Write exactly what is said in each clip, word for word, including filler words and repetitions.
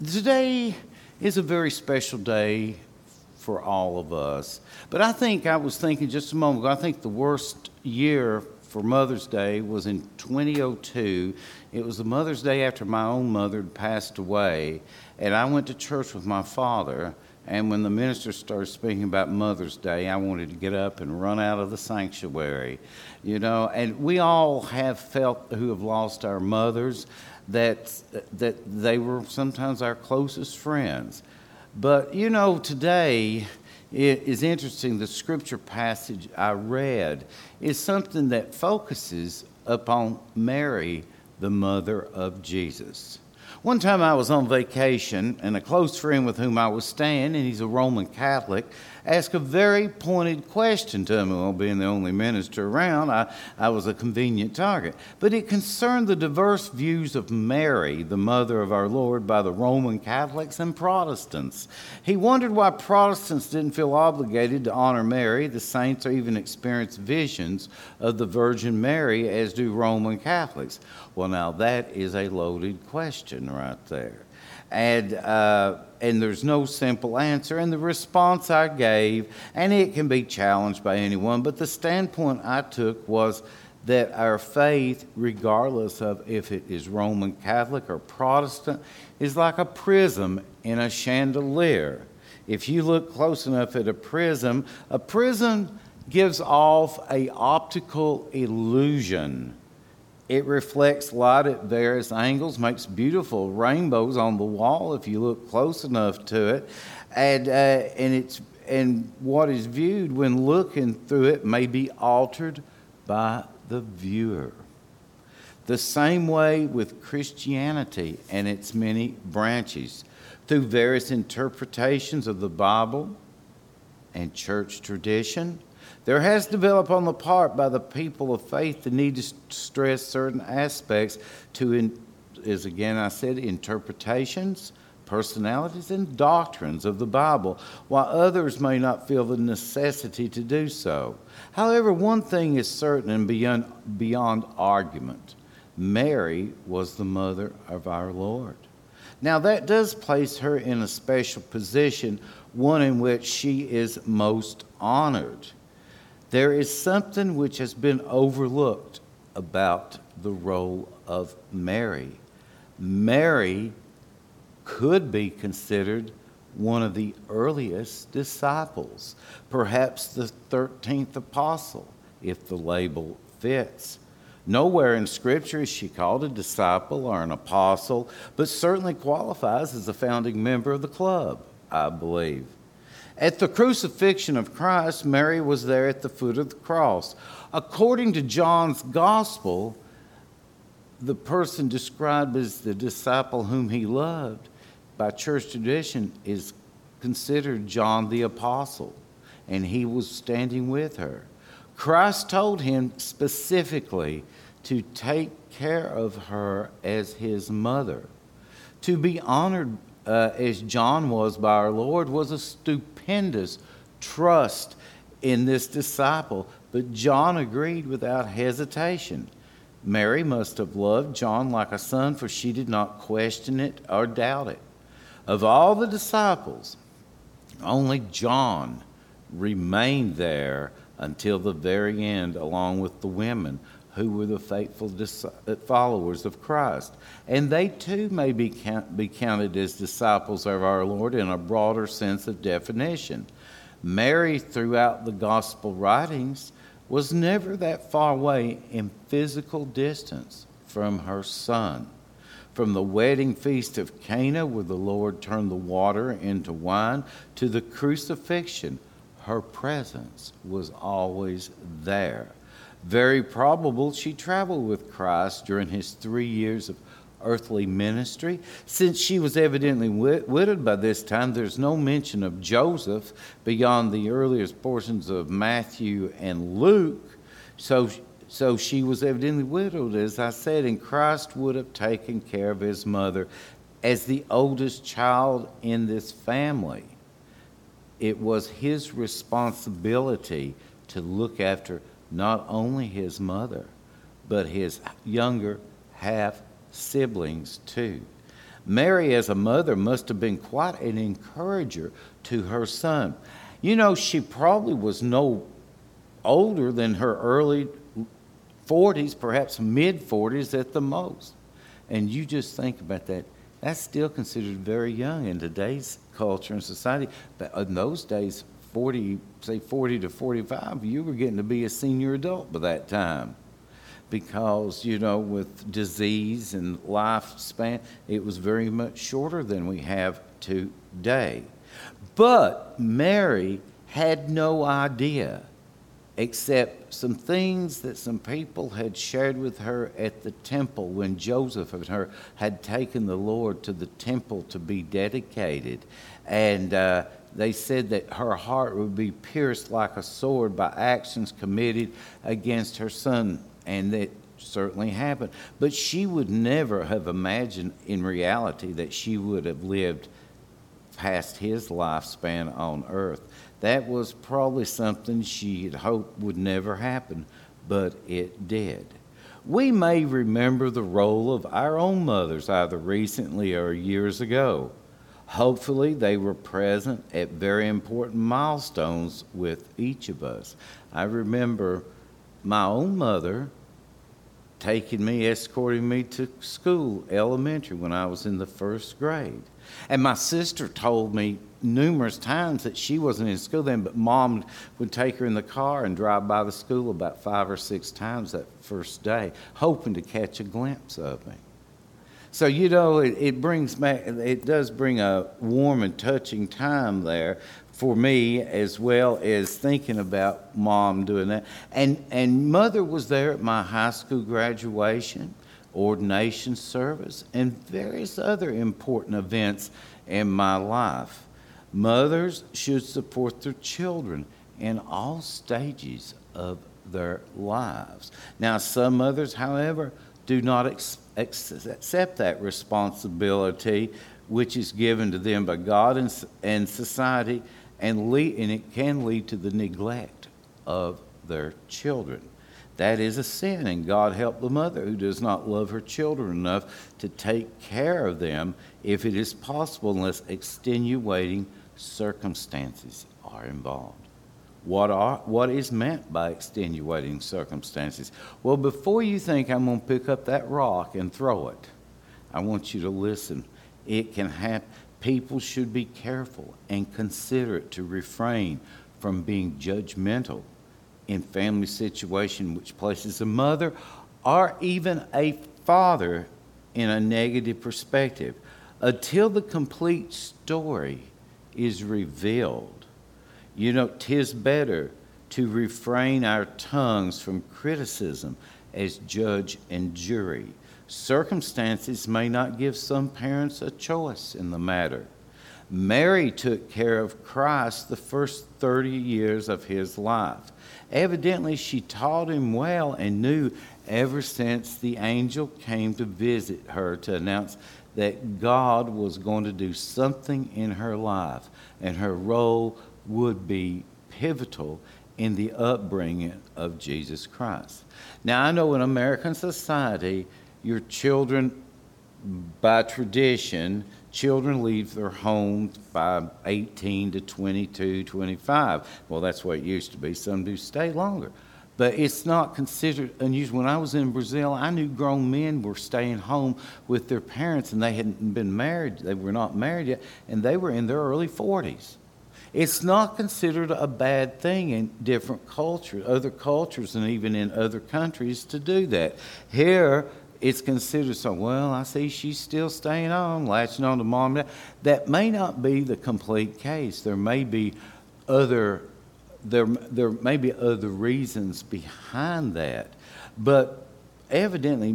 Today is a very special day for all of us. But I think I was thinking just a moment ago, I think the worst year for Mother's Day was in twenty oh two. It was the Mother's Day after my own mother had passed away. And I went to church with my father. And when the minister started speaking about Mother's Day, I wanted to get up and run out of the sanctuary. You know, and we all have felt who have lost our mothers that that they were sometimes our closest friends. But, you know, today it is interesting. The scripture passage I read is something that focuses upon Mary, the mother of Jesus. One time I was on vacation, and a close friend with whom I was staying, and he's a Roman Catholic, asked a very pointed question to me. Well, being the only minister around, I, I was a convenient target. But it concerned the diverse views of Mary, the mother of our Lord, by the Roman Catholics and Protestants. He wondered why Protestants didn't feel obligated to honor Mary, the saints, or even experience visions of the Virgin Mary as do Roman Catholics. Well, now that is a loaded question right there. And uh, and there's no simple answer. And the response I gave, and it can be challenged by anyone, but the standpoint I took was that our faith, regardless of if it is Roman Catholic or Protestant, is like a prism in a chandelier. If you look close enough at a prism, a prism gives off a optical illusion. It reflects light at various angles, makes beautiful rainbows on the wall if you look close enough to it, and uh, and it's and what is viewed when looking through it may be altered by the viewer. The same way with Christianity and its many branches, through various interpretations of the Bible and church tradition. There has developed on the part by the people of faith the need to stress certain aspects to, in, as again I said, interpretations, personalities, and doctrines of the Bible, while others may not feel the necessity to do so. However, one thing is certain and beyond, beyond argument. Mary was the mother of our Lord. Now that does place her in a special position, one in which she is most honored. There is something which has been overlooked about the role of Mary. Mary could be considered one of the earliest disciples, perhaps the thirteenth apostle, if the label fits. Nowhere in Scripture is she called a disciple or an apostle, but certainly qualifies as a founding member of the club, I believe. At the crucifixion of Christ, Mary was there at the foot of the cross. According to John's gospel, the person described as the disciple whom he loved by church tradition is considered John the Apostle, and he was standing with her. Christ told him specifically to take care of her as his mother. To be honored uh, as John was by our Lord was a stupendous trust in this disciple, but John agreed without hesitation. Mary must have loved John like a son, for she did not question it or doubt it. Of all the disciples, only John remained there until the very end, along with the women who were the faithful followers of Christ. And they too may be, count, be counted as disciples of our Lord in a broader sense of definition. Mary, throughout the gospel writings, was never that far away in physical distance from her son. From the wedding feast of Cana, where the Lord turned the water into wine, to the crucifixion, her presence was always there. Very probable she traveled with Christ during his three years of earthly ministry. Since she was evidently wid- widowed by this time, there's no mention of Joseph beyond the earliest portions of Matthew and Luke. So, so she was evidently widowed, as I said, and Christ would have taken care of his mother as the oldest child in this family. It was his responsibility to look after not only his mother, but his younger half siblings too. Mary, as a mother, must have been quite an encourager to her son. You know, she probably was no older than her early forties, perhaps mid forties at the most. And you just think about that. That's still considered very young in today's culture and society. But in those days, forty, say forty to forty-five, you were getting to be a senior adult by that time. Because, you know, with disease and lifespan, it was very much shorter than we have today. But Mary had no idea, except some things that some people had shared with her at the temple when Joseph and her had taken the Lord to the temple to be dedicated. And uh, they said that her heart would be pierced like a sword by actions committed against her son. And that certainly happened. But she would never have imagined in reality that she would have lived past his lifespan on earth. That was probably something she had hoped would never happen, but it did. We may remember the role of our own mothers either recently or years ago. Hopefully, they were present at very important milestones with each of us. I remember my own mother taking me, escorting me to school, elementary, when I was in the first grade. And my sister told me numerous times that she wasn't in school then, but Mom would take her in the car and drive by the school about five or six times that first day, hoping to catch a glimpse of me. So, you know, it, it brings back, it does bring a warm and touching time there for me, as well as thinking about Mom doing that. And, and Mother was there at my high school graduation, ordination service, and various other important events in my life. Mothers should support their children in all stages of their lives. Now, some mothers, however, do not ex- ex- accept that responsibility which is given to them by God and, and society, and, lead, and it can lead to the neglect of their children. That is a sin, and God help the mother who does not love her children enough to take care of them if it is possible, unless extenuating circumstances are involved. What are what is meant by extenuating circumstances? Well, before you think I'm going to pick up that rock and throw it, I want you to listen. It can happen. People should be careful and considerate to refrain from being judgmental in family situation which places a mother or even a father in a negative perspective until the complete story is revealed. You know, 'tis better to refrain our tongues from criticism as judge and jury. Circumstances may not give some parents a choice in the matter. Mary took care of Christ the first thirty years of his life. Evidently, she taught him well and knew ever since the angel came to visit her to announce that God was going to do something in her life, and her role would be pivotal in the upbringing of Jesus Christ. Now, I know in American society, your children, by tradition, children leave their homes by eighteen to twenty-two, twenty-five. Well, that's what it used to be. Some do stay longer. But it's not considered unusual. When I was in Brazil, I knew grown men were staying home with their parents, and they hadn't been married. They were not married yet, and they were in their early forties. It's not considered a bad thing in different cultures, other cultures, and even in other countries to do that. Here, it's considered so, well, I see she's still staying on, latching on to mom and dad. That may not be the complete case. There may be other, there, there may be other reasons behind that. But evidently,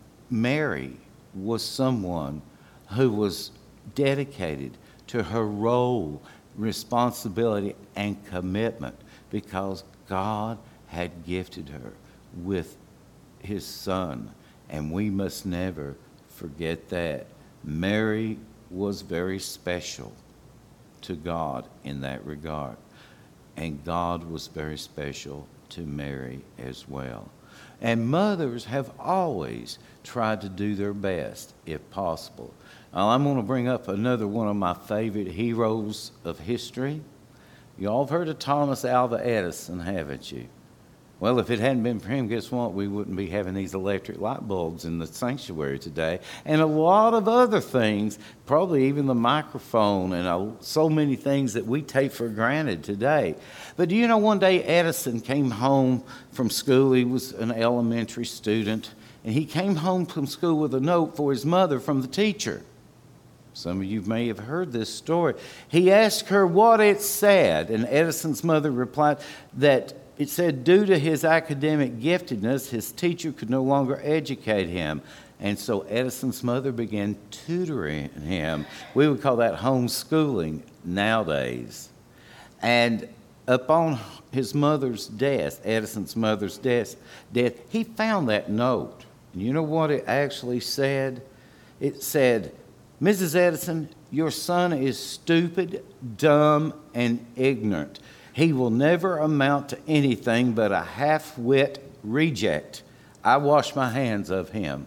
Mary was someone who was dedicated to her role, responsibility, and commitment because God had gifted her with his son. And we must never forget that. Mary was very special to God in that regard. And God was very special to Mary as well. And mothers have always tried to do their best, if possible. Now, I'm going to bring up another one of my favorite heroes of history. You all have heard of Thomas Alva Edison, haven't you? Well, if it hadn't been for him, guess what? We wouldn't be having these electric light bulbs in the sanctuary today. And a lot of other things, probably even the microphone and uh, so many things that we take for granted today. But do you know, one day Edison came home from school. He was an elementary student. And he came home from school with a note for his mother from the teacher. Some of you may have heard this story. He asked her what it said. And Edison's mother replied that it said, due to his academic giftedness, his teacher could no longer educate him. And so Edison's mother began tutoring him. We would call that homeschooling nowadays. And upon his mother's death, Edison's mother's death, death, he found that note. And you know what it actually said? It said, Missus Edison, your son is stupid, dumb, and ignorant. He will never amount to anything but a half-wit reject. I wash my hands of him.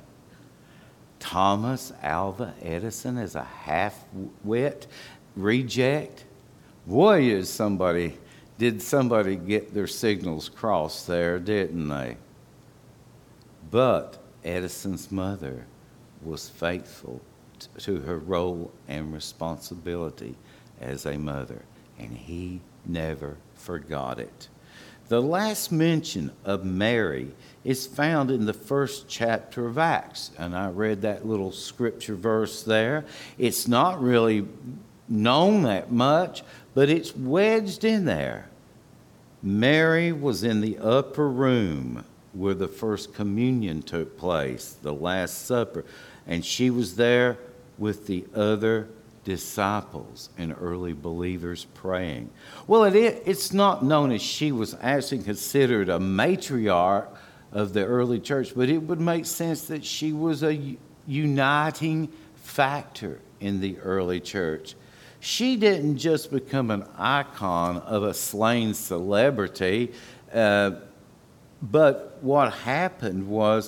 Thomas Alva Edison is a half-wit reject? Boy, is somebody, did somebody get their signals crossed there, didn't they? But Edison's mother was faithful to her role and responsibility as a mother, and he never forgot it. The last mention of Mary is found in the first chapter of Acts, and I read that little scripture verse there. It's not really known that much, but it's wedged in there. Mary was in the upper room where the first communion took place, the Last Supper, and she was there with the other disciples and early believers praying. Well, it, it's not known as she was actually considered a matriarch of the early church, but it would make sense that she was a uniting factor in the early church. She didn't just become an icon of a slain celebrity, uh, but what happened was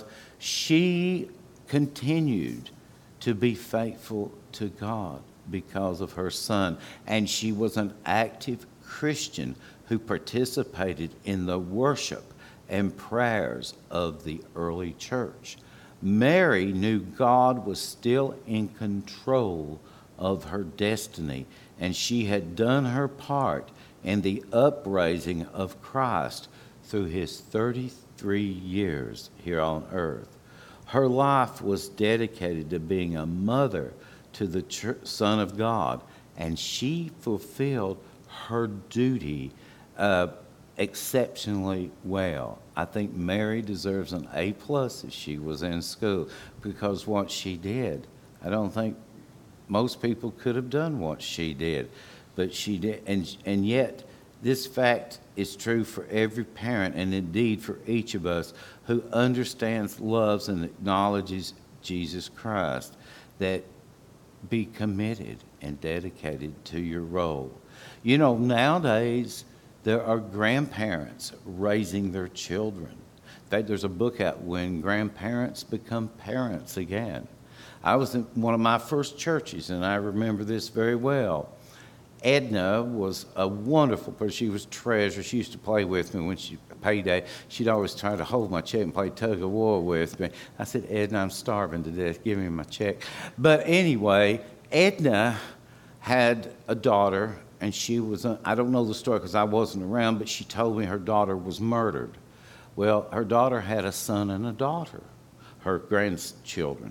she continued to be faithful to God because of her son. And she was an active Christian who participated in the worship and prayers of the early church. Mary knew God was still in control of her destiny, and she had done her part in the upraising of Christ through his thirty-three years here on earth. Her life was dedicated to being a mother to the Church, Son of God, and she fulfilled her duty uh, exceptionally well. I think Mary deserves an A plus if she was in school, because what she did, I don't think most people could have done what she did, but she did, and and yet this fact is true for every parent, and indeed for each of us who understands, loves, and acknowledges Jesus Christ, that be committed and dedicated to your role. You know, nowadays there are grandparents raising their children. In fact, there's a book out, When Grandparents Become Parents Again. I was in one of my first churches, and I remember this very well. Edna was a wonderful person. She was treasure. She used to play with me when she payday. She'd always try to hold my check and play tug of war with me. I said, Edna, I'm starving to death. Give me my check. But anyway, Edna had a daughter, and she was, I don't know the story because I wasn't around, but she told me her daughter was murdered. Well, her daughter had a son and a daughter, her grandchildren.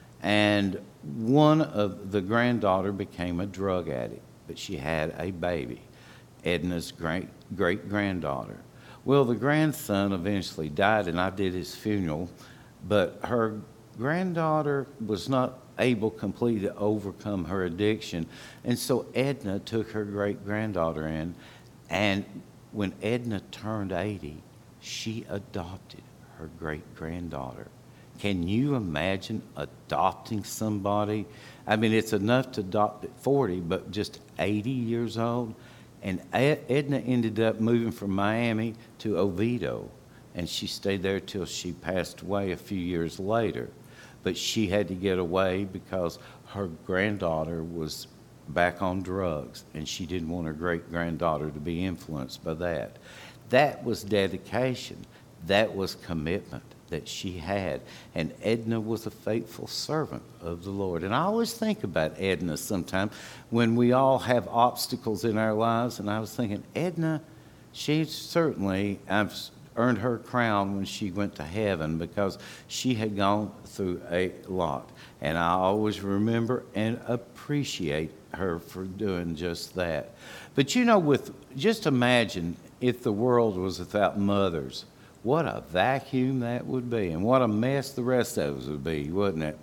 And one of the granddaughter became a drug addict, but she had a baby, Edna's great great granddaughter. Well, the grandson eventually died, and I did his funeral, but her granddaughter was not able completely to overcome her addiction, and so Edna took her great granddaughter in, and when Edna turned eighty, she adopted her great granddaughter. Can you imagine adopting somebody? I mean, it's enough to adopt at forty, but just eighty years old. And Edna ended up moving from Miami to Oviedo and she stayed there till she passed away a few years later. But she had to get away because her granddaughter was back on drugs, and she didn't want her great-granddaughter to be influenced by that. That was dedication. That was commitment that she had. And Edna was a faithful servant of the Lord. And I always think about Edna sometimes when we all have obstacles in our lives, and I was thinking, Edna, she certainly, I've earned her crown when she went to heaven because she had gone through a lot. And I always remember and appreciate her for doing just that. But you know, with just imagine if the world was without mothers, what a vacuum that would be, and what a mess the rest of us would be, wouldn't it?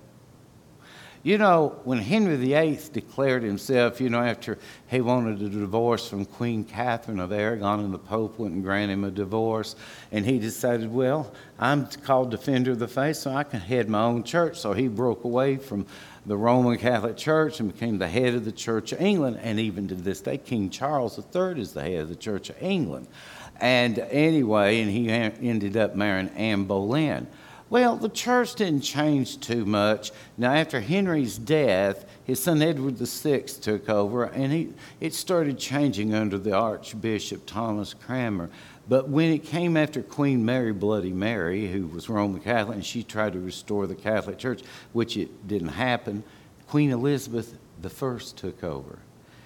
You know, when Henry the Eighth declared himself, you know, after he wanted a divorce from Queen Catherine of Aragon, and the Pope wouldn't grant him a divorce, and he decided, well, I'm called Defender of the Faith, so I can head my own church. So he broke away from the Roman Catholic Church and became the head of the Church of England, and even to this day, King Charles the Third is the head of the Church of England. And anyway, and he ended up marrying Anne Boleyn. Well, the church didn't change too much. Now, after Henry's death, his son Edward the Sixth took over, and he, it started changing under the Archbishop Thomas Cranmer. But when it came after Queen Mary, Bloody Mary, who was Roman Catholic, and she tried to restore the Catholic Church, which it didn't happen, Queen Elizabeth the First took over.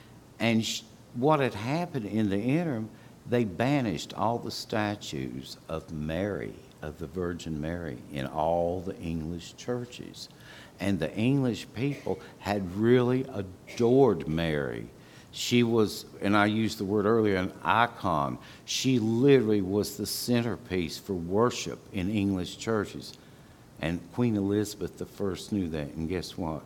And she, what had happened in the interim, they banished all the statues of Mary, of the Virgin Mary, in all the English churches. And the English people had really adored Mary. She was, and I used the word earlier, an icon. She literally was the centerpiece for worship in English churches. And Queen Elizabeth the First knew that, and guess what?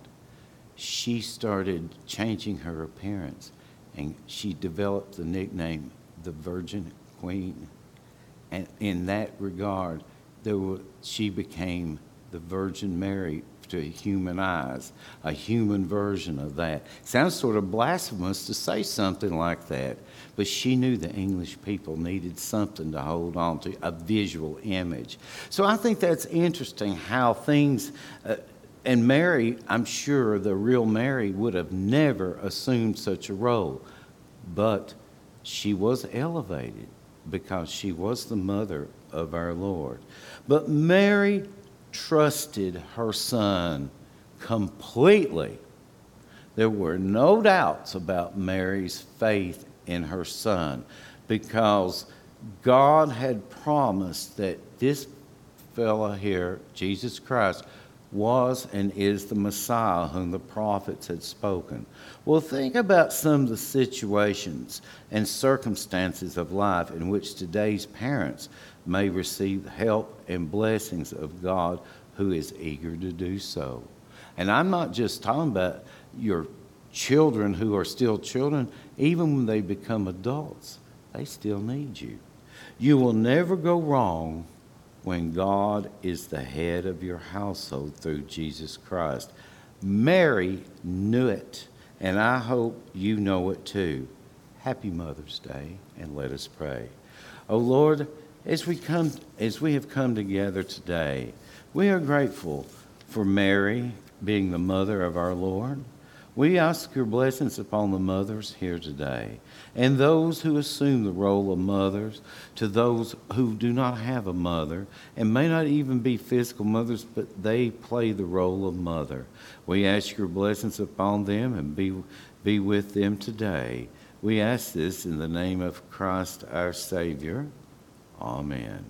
She started changing her appearance, and she developed the nickname the Virgin Queen. And in that regard, there were, she became the Virgin Mary to human eyes, a human version of that. Sounds sort of blasphemous to say something like that, but she knew the English people needed something to hold on to, a visual image. So I think that's interesting how things, uh, and Mary, I'm sure the real Mary would have never assumed such a role, but she was elevated because she was the mother of our Lord. But Mary trusted her son completely. There were no doubts about Mary's faith in her son because God had promised that this fella here, Jesus Christ, was and is the Messiah whom the prophets had spoken. Well, think about some of the situations and circumstances of life in which today's parents may receive help and blessings of God who is eager to do so. And I'm not just talking about your children who are still children. Even when they become adults, they still need you. You will never go wrong when God is the head of your household through Jesus Christ. Mary knew it, and I hope you know it too. Happy Mother's Day, and let us pray. Oh Lord, as we come, as we have come together today, we are grateful for Mary being the mother of our Lord. We ask your blessings upon the mothers here today, and those who assume the role of mothers, to those who do not have a mother and may not even be physical mothers, but they play the role of mother. We ask your blessings upon them and be, be with them today. We ask this in the name of Christ our Savior. Amen.